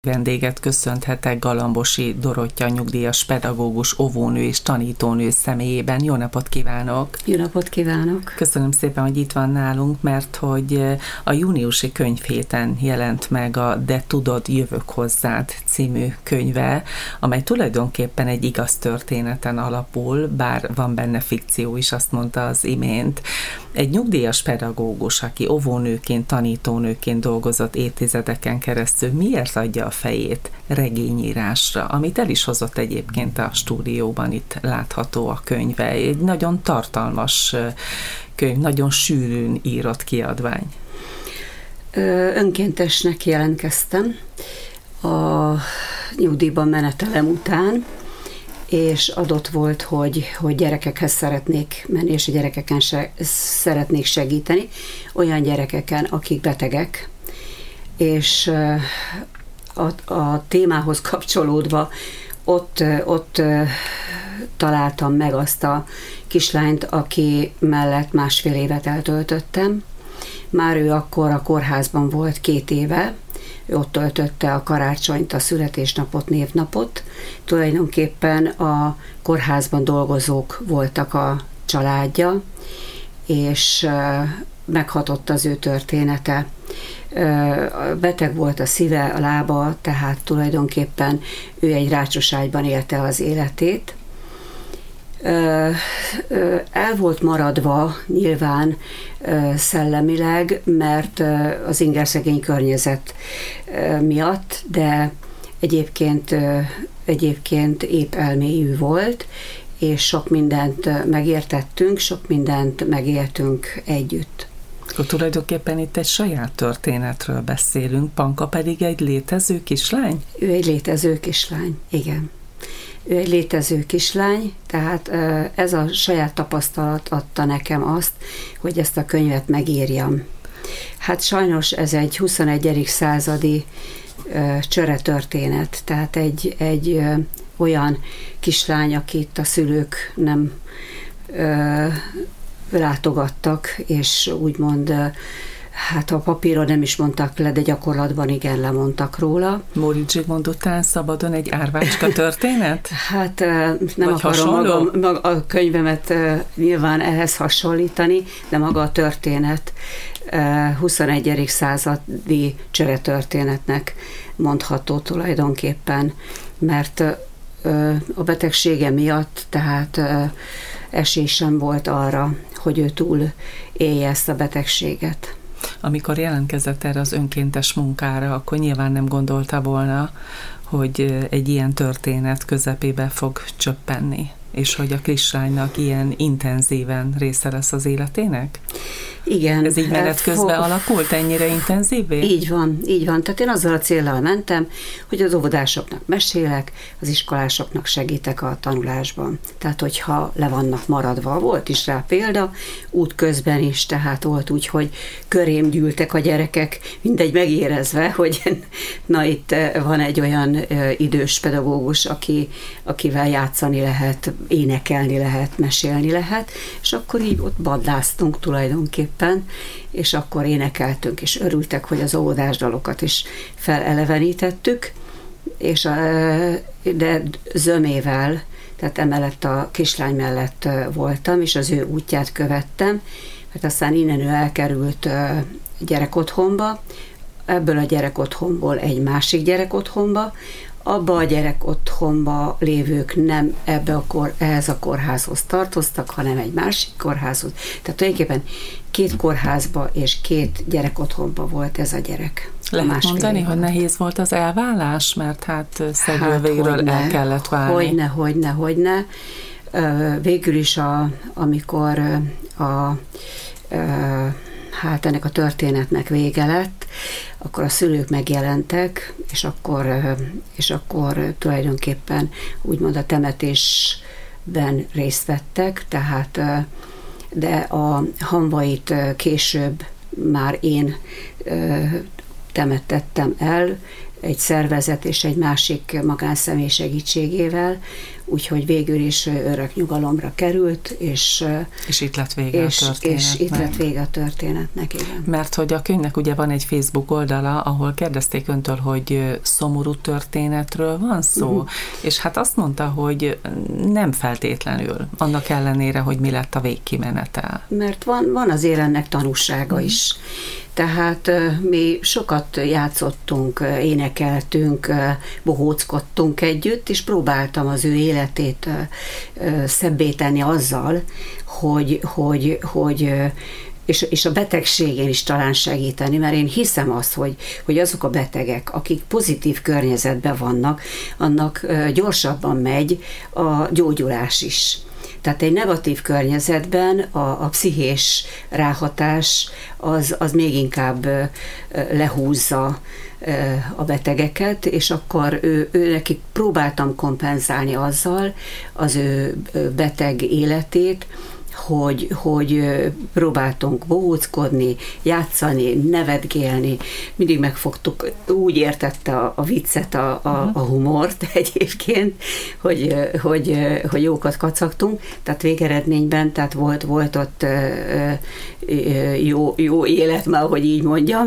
Vendéget köszönthetek Galambosi Dorottya nyugdíjas pedagógus, óvónő és tanítónő személyében. Jó napot kívánok! Jó napot kívánok! Köszönöm szépen, hogy itt van nálunk, mert hogy a júniusi könyvhéten jelent meg a De tudod, jövök hozzád című könyve, amely tulajdonképpen egy igaz történeten alapul, bár van benne fikció is, azt mondta az imént. Egy nyugdíjas pedagógus, aki óvónőként, tanítónőként dolgozott évtizedeken keresztül, miért adja a fejét regényírásra, amit el is hozott egyébként a stúdióban, itt látható a könyve. Egy nagyon tartalmas könyv, nagyon sűrűn írott kiadvány. Önkéntesnek jelentkeztem a nyugdíjban menetelem után, és adott volt, hogy gyerekekhez szeretnék menni, és a gyerekeken szeretnék segíteni, olyan gyerekeken, akik betegek, és a témához kapcsolódva ott találtam meg azt a kislányt, aki mellett 1,5 évet eltöltöttem. Már ő akkor a kórházban volt 2 éve, ő ott töltötte a karácsonyt, a születésnapot, névnapot. Tulajdonképpen a kórházban dolgozók voltak a családja, és meghatott az ő története. Beteg volt a szíve, a lába, tehát tulajdonképpen ő egy rácsos ágyban élte az életét. El volt maradva nyilván szellemileg, mert az ingerszegény környezet miatt, de egyébként épp elmélyű volt, és sok mindent megértettünk, sok mindent megéltünk együtt. Akkor tulajdonképpen itt egy saját történetről beszélünk, Panka pedig egy létező kislány? Ő egy létező kislány, igen. Ő egy létező kislány, tehát ez a saját tapasztalat adta nekem azt, hogy ezt a könyvet megírjam. Hát sajnos ez egy 21. századi csöretörténet, tehát egy olyan kislány, akit a szülők nem látogattak, és úgymond, hát a papíron nem is mondtak le, de gyakorlatban igen, lemondtak róla. Móricz Zsigmond után szabadon egy árvácska történet? Hát nem akarom a könyvemet nyilván ehhez hasonlítani, de maga a történet 21. századi csöretörténetnek mondható tulajdonképpen, mert a betegsége miatt, tehát esély sem volt arra, hogy ő túl élje ezt a betegséget. Amikor jelentkezett erre az önkéntes munkára, akkor nyilván nem gondolta volna, hogy egy ilyen történet közepébe fog csöppenni, és hogy a kislánynak ilyen intenzíven része lesz az életének? Igen. Ez így menet közben alakult ennyire intenzívé? Így van. Tehát én azzal a céllal mentem, hogy az óvodásoknak mesélek, az iskolásoknak segítek a tanulásban. Tehát, hogyha le vannak maradva, volt is rá példa, útközben is, tehát volt úgy, hogy körém gyűltek a gyerekek, mindegy megérezve, hogy na itt van egy olyan idős pedagógus, akivel játszani lehet, énekelni lehet, mesélni lehet, és akkor így ott badláztunk tulajdonképpen, és akkor énekeltünk, és örültek, hogy az óvodás dalokat is felelevenítettük, és de zömével, tehát emellett a kislány mellett voltam, és az ő útját követtem, mert aztán innen ő elkerült gyerekotthonba, ebből a gyerekotthonból egy másik gyerekotthonba, abba a gyerekotthonba lévők nem ehhez a kórházhoz tartoztak, hanem egy másik kórházhoz. Tehát tulajdonképpen 2 kórházba és 2 gyerekotthonba volt ez a gyerek. Lehet mondani, hogy nehéz volt az elvállás, mert hát szegülvégről el kellett válni. Hogyne. Végül is amikor hát ennek a történetnek vége lett, akkor a szülők megjelentek, és akkor tulajdonképpen úgymond a temetésben részt vettek, tehát de a hamvait később már én temettettem el, egy szervezet és egy másik magánszemély segítségével, úgyhogy végül is örök nyugalomra került, és itt lett vége a történetnek. És itt lett vége a történetnek, igen. Mert hogy a könyvnek ugye van egy Facebook oldala, ahol kérdezték öntől, hogy szomorú történetről van szó, és hát azt mondta, hogy nem feltétlenül, annak ellenére, hogy mi lett a végkimenetel. Mert van az életnek tanúsága is. Tehát mi sokat játszottunk, énekeltünk, bohóckodtunk együtt, és próbáltam az ő életét szebbé tenni azzal, és a betegségén is talán segíteni, mert én hiszem azt, hogy azok a betegek, akik pozitív környezetben vannak, annak gyorsabban megy a gyógyulás is. Tehát egy negatív környezetben a pszichés ráhatás az még inkább lehúzza a betegeket, és akkor ő nekik próbáltam kompenzálni azzal az ő beteg életét, hogy próbáltunk bohóckodni, játszani, nevetgélni, mindig megfogtuk, úgy értette a viccet, a humort egyébként, hogy jókat kacagtunk, tehát végeredményben, tehát volt ott jó élet, már hogy így mondjam,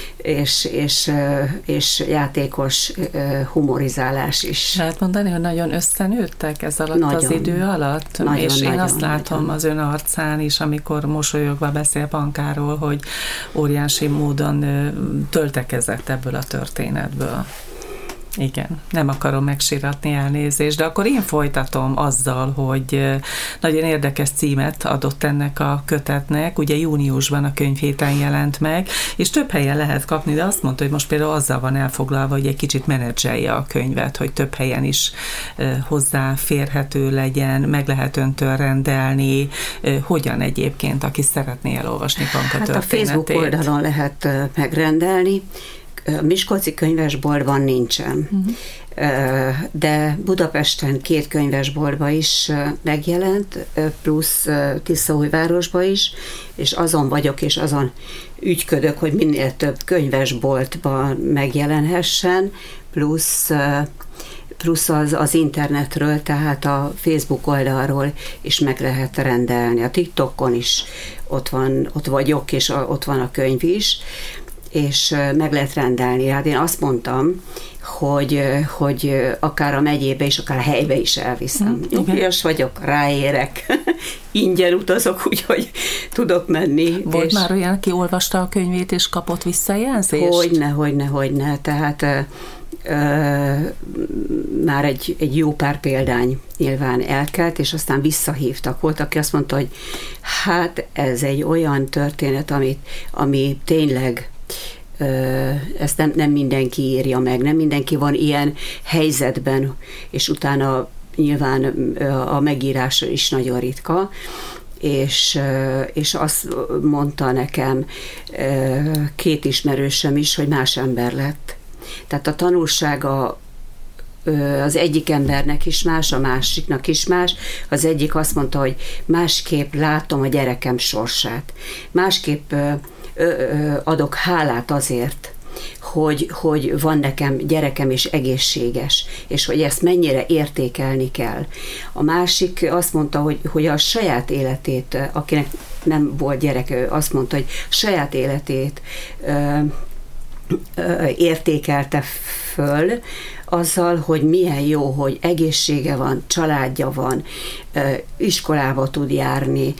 és játékos humorizálás is. Lehet mondani, hogy nagyon összenőttek ez alatt az idő alatt? És én azt látom az ön arcán is, amikor mosolyogva beszél Pankáról, hogy óriási módon töltekezett ebből a történetből. Igen, nem akarom megsiratni, elnézést, de akkor én folytatom azzal, hogy nagyon érdekes címet adott ennek a kötetnek, ugye júniusban a könyvhéten jelent meg, és több helyen lehet kapni, de azt mondta, hogy most például azzal van elfoglalva, hogy egy kicsit menedzselje a könyvet, hogy több helyen is hozzáférhető legyen, meg lehet öntől rendelni, hogyan egyébként, aki szeretné elolvasni Panka történetét. A Facebook oldalon lehet megrendelni, Miskolci könyvesboltban nincsen, de Budapesten 2 könyvesboltban is megjelent, plusz Tiszaújvárosban is, és azon vagyok, és azon ügyködök, hogy minél több könyvesboltban megjelenhessen, plusz az internetről, tehát a Facebook oldalról is meg lehet rendelni. A TikTokon is ott vagyok, és ott van a könyv is, és meg lehet rendelni. Hát én azt mondtam, hogy akár a megyébe is, akár a helybe is elviszem. Nyugdíjas vagyok, ráérek, ingyen utazok, úgyhogy tudok menni. Volt már olyan, aki olvasta a könyvét, és kapott visszajelzést? Hogyne. Tehát már egy jó pár példány nyilván elkelt, és aztán visszahívtak. Volt, aki azt mondta, hogy hát ez egy olyan történet, ami tényleg ezt nem mindenki írja meg, nem mindenki van ilyen helyzetben, és utána nyilván a megírás is nagyon ritka, és azt mondta nekem 2 ismerősöm is, hogy más ember lett. Tehát a tanulsága az egyik embernek is más, a másiknak is más. Az egyik azt mondta, hogy másképp látom a gyerekem sorsát. Másképp adok hálát azért, hogy van nekem gyerekem és egészséges, és hogy ezt mennyire értékelni kell. A másik azt mondta, hogy a saját életét, akinek nem volt gyereke, azt mondta, hogy saját életét értékelte föl, azzal, hogy milyen jó, hogy egészsége van, családja van, iskolába tud járni,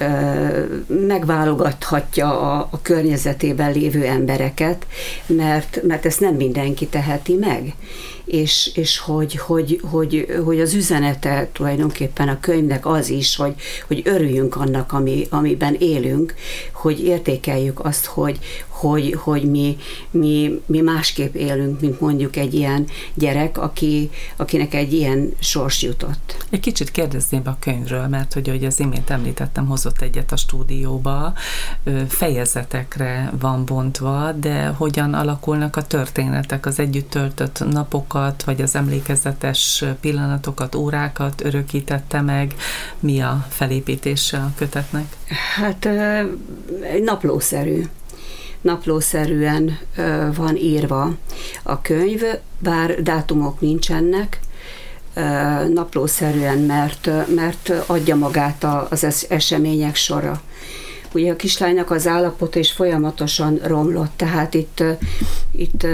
megválogathatja a környezetében lévő embereket, mert ezt nem mindenki teheti meg. És hogy az üzenete tulajdonképpen a könyvnek az is, hogy örüljünk annak, amiben élünk, hogy értékeljük azt, hogy mi másképp élünk, mint mondjuk egy ilyen gyerek, akinek egy ilyen sors jutott. Egy kicsit kérdezném a könyvről, mert hogy az imént említettem, hozott egyet a stúdióba, fejezetekre van bontva, de hogyan alakulnak a történetek, az együtt töltött napokat, vagy az emlékezetes pillanatokat, órákat örökítette meg? Mi a felépítése a kötetnek? Hát naplószerű. naplószerűen van írva a könyv, bár dátumok nincsenek, naplószerűen, mert adja magát az események sora. Ugye a kislánynak az állapota is folyamatosan romlott, tehát itt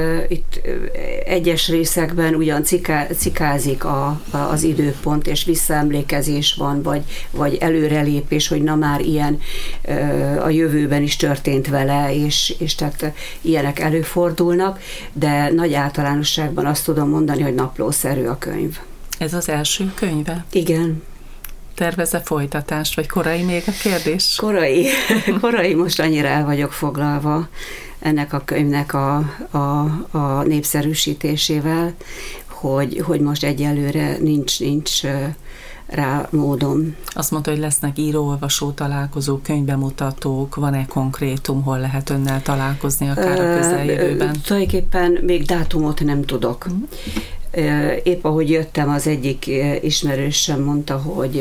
egyes részekben ugyan cikázik az időpont, és visszaemlékezés van, vagy előrelépés, hogy na már ilyen a jövőben is történt vele, és tehát ilyenek előfordulnak, de nagy általánosságban azt tudom mondani, hogy naplószerű a könyv. Ez az első könyve? Igen. Tervez-e folytatást, vagy korai még a kérdés? Korai, most annyira el vagyok foglalva ennek a könyvnek a népszerűsítésével, hogy most egyelőre nincs rá módom. Azt mondta, hogy lesznek író-olvasó találkozók, könyvbemutatók, van-e konkrétum, hol lehet önnel találkozni akár a közeljövőben? Tulajdonképpen még dátumot nem tudok. Épp ahogy jöttem, az egyik ismerősöm mondta,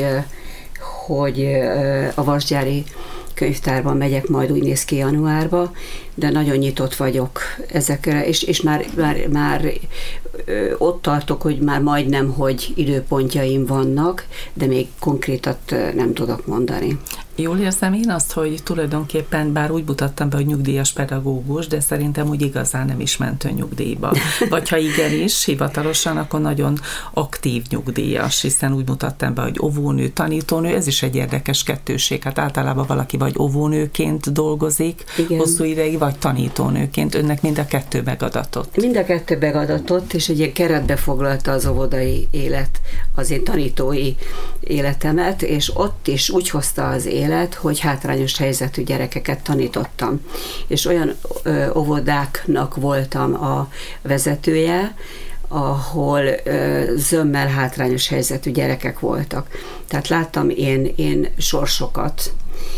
hogy a Vasgyári könyvtárban megyek, majd úgy néz ki januárba, de nagyon nyitott vagyok ezekre, és már ott tartok, hogy már majdnem, hogy időpontjaim vannak, de még konkrétat nem tudok mondani. Jól érzem én azt, hogy tulajdonképpen, bár úgy mutattam be, hogy nyugdíjas pedagógus, de szerintem úgy igazán nem is ment ön nyugdíjba. Vagy ha igenis, hivatalosan, akkor nagyon aktív nyugdíjas, hiszen úgy mutattam be, hogy óvónő, tanítónő, ez is egy érdekes kettőség. Hát általában valaki vagy óvónőként dolgozik, igen, hosszú ideig, vagy tanítónőként. Önnek mind a kettő megadatott. Mind a kettő megadatott, és egy ilyen keretbe foglalta az óvodai élet, az én tanítói életemet, és ott is úgy hozta az élet, hogy hátrányos helyzetű gyerekeket tanítottam. És olyan óvodáknak voltam a vezetője, ahol zömmel hátrányos helyzetű gyerekek voltak. Tehát láttam én sorsokat,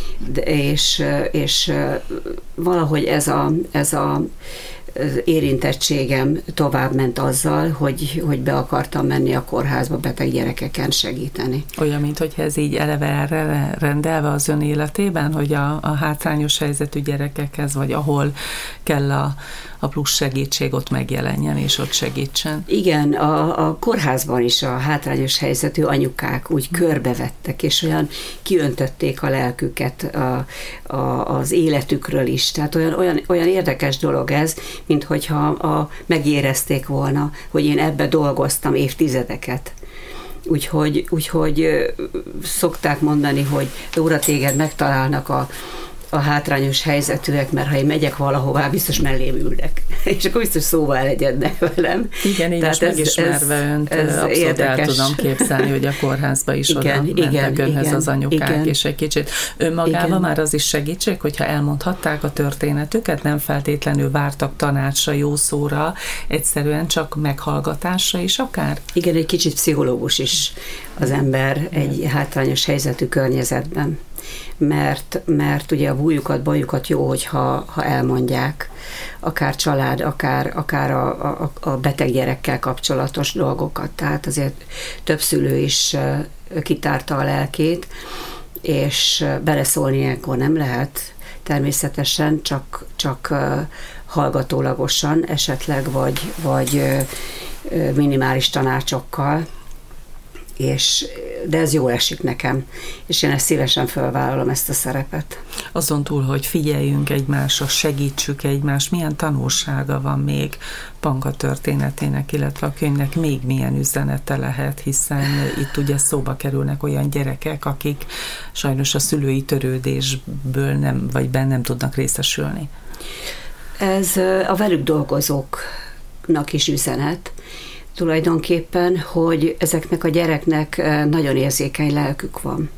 és valahogy ez a érintettségem tovább ment azzal, hogy be akartam menni a kórházba beteg gyerekeken segíteni. Olyan, mint hogy ez így eleve erre rendelve az ön életében, hogy a hátrányos helyzetű gyerekekhez, vagy ahol kell a plusz segítség, ott megjelenjen, és ott segítsen. Igen, a kórházban is a hátrányos helyzetű anyukák úgy körbevettek, és olyan kiöntötték a lelküket az életükről is. Tehát olyan érdekes dolog ez, mint hogyha megérezték volna, hogy én ebbe dolgoztam évtizedeket. Úgyhogy szokták mondani, hogy Dóra, téged megtalálnak a hátrányos helyzetűek, mert ha én megyek valahová, biztos mellém ülnek. És akkor biztos szóval elegyednek velem. Igen, én is megismerve önt abszolút érdekes. El tudom képzelni, hogy a kórházba is oda mentek önhez az anyukák, és egy kicsit önmagában már az is segítség, hogyha elmondhatták a történetüket, nem feltétlenül vártak tanácsra, jó szóra, egyszerűen csak meghallgatásra is akár? Igen, egy kicsit pszichológus is az ember egy hátrányos helyzetű környezetben. Mert ugye a bajukat jó, hogyha elmondják, akár család, akár a beteg gyerekkel kapcsolatos dolgokat. Tehát azért több szülő is kitárta a lelkét, és beleszólni ilyenkor nem lehet, természetesen csak hallgatólagosan esetleg, vagy minimális tanácsokkal, de ez jól esik nekem, és én ezt szívesen felvállalom, ezt a szerepet. Azon túl, hogy figyeljünk egymásra, segítsük egymást, milyen tanulsága van még Panka történetének, illetve a könyvnek még milyen üzenete lehet, hiszen itt ugye szóba kerülnek olyan gyerekek, akik sajnos a szülői törődésből nem tudnak részesülni. Ez a velük dolgozóknak is üzenet, tulajdonképpen, hogy ezeknek a gyereknek nagyon érzékeny lelkük van.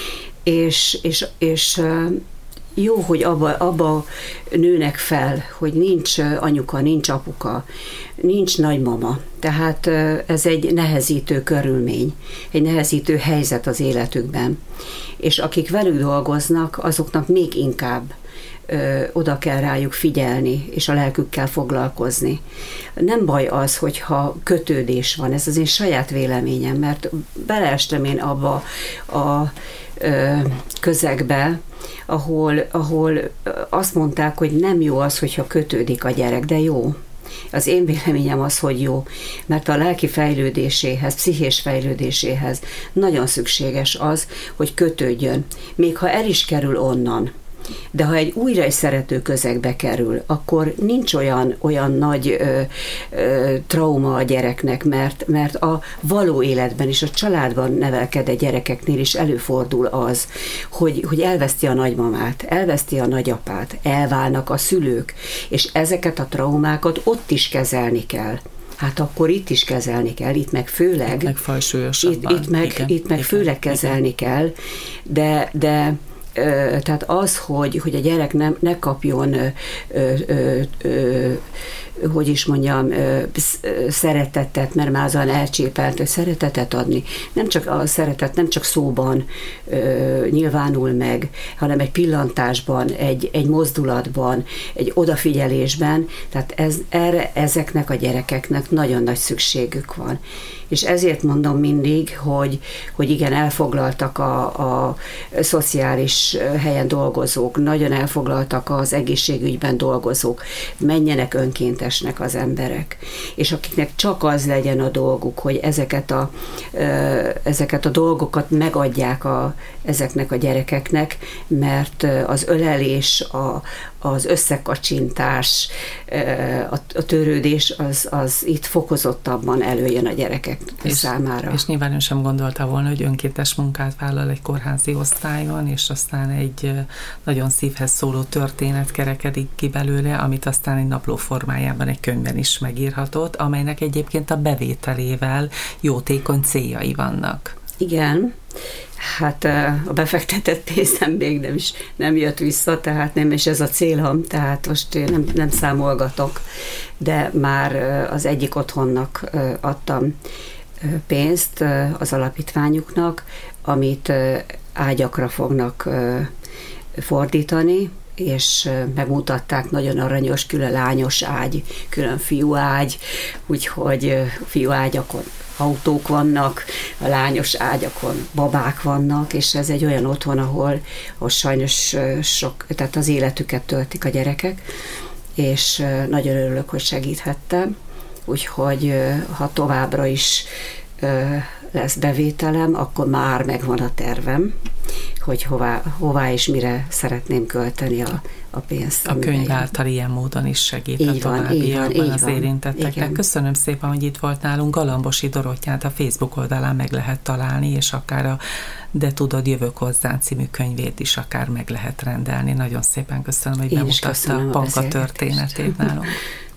És jó, hogy abba nőnek fel, hogy nincs anyuka, nincs apuka, nincs nagymama. Tehát ez egy nehezítő körülmény, egy nehezítő helyzet az életükben. És akik velük dolgoznak, azoknak még inkább oda kell rájuk figyelni, és a lelkükkel foglalkozni. Nem baj az, hogyha kötődés van, ez az én saját véleményem, mert beleestem én abba a közegbe, ahol azt mondták, hogy nem jó az, hogyha kötődik a gyerek, de jó. Az én véleményem az, hogy jó, mert a lelki fejlődéséhez, pszichés fejlődéséhez nagyon szükséges az, hogy kötődjön, még ha el is kerül onnan. De ha egy újra egy szerető közegbe kerül, akkor nincs olyan nagy trauma a gyereknek, mert a való életben is, a családban nevelkedett gyerekeknél is előfordul az, hogy elveszti a nagymamát, elveszti a nagyapát, elválnak a szülők, és ezeket a traumákat ott is kezelni kell. Hát akkor itt is kezelni kell, itt meg főleg. Itt meg fajsúlyosabban. Itt meg főleg kezelni kell, de tehát az, hogy a gyerek ne kapjon, hogy is mondjam, szeretetet, mert már azon elcsépelt, hogy szeretetet adni. Nem csak a szeretet, nem csak szóban nyilvánul meg, hanem egy pillantásban, egy mozdulatban, egy odafigyelésben, tehát ezeknek a gyerekeknek nagyon nagy szükségük van. És ezért mondom mindig, hogy igen, elfoglaltak a szociális helyen dolgozók, nagyon elfoglaltak az egészségügyben dolgozók, menjenek önkéntesnek az emberek. És akiknek csak az legyen a dolguk, hogy ezeket a dolgokat megadják ezeknek a gyerekeknek, mert az ölelés, az összekacsintás, a törődés az itt fokozottabban előjön a gyerekek számára. És nyilván ön sem gondolta volna, hogy önkéntes munkát vállal egy kórházi osztályon, és aztán egy nagyon szívhez szóló történet kerekedik ki belőle, amit aztán egy napló formájában egy könyvben is megírhatott, amelynek egyébként a bevételével jótékony céljai vannak. Igen, hát a befektetett pénzem még nem jött vissza, tehát nem is ez a célom, tehát most én nem számolgatok, de már az egyik otthonnak adtam pénzt az alapítványuknak, amit ágyakra fognak fordítani, és megmutatták, nagyon aranyos, külön lányos ágy, külön fiúágy, úgyhogy fiúágyakon autók vannak, a lányos ágyakon babák vannak, és ez egy olyan otthon, ahol sajnos tehát az életüket töltik a gyerekek, és nagyon örülök, hogy segíthettem, úgyhogy ha továbbra is lesz bevételem, akkor már megvan a tervem, hogy hová és mire szeretném költeni a pénzt. A könyv által ilyen módon is segít a továbbiakban az érintetteknek. Igen. Köszönöm szépen, hogy itt volt nálunk. Galambosi Dorottyát a Facebook oldalán meg lehet találni, és akár a De tudod, jövök hozzá című könyvét is akár meg lehet rendelni. Nagyon szépen köszönöm, hogy bemutatta a Panka történetét nálunk.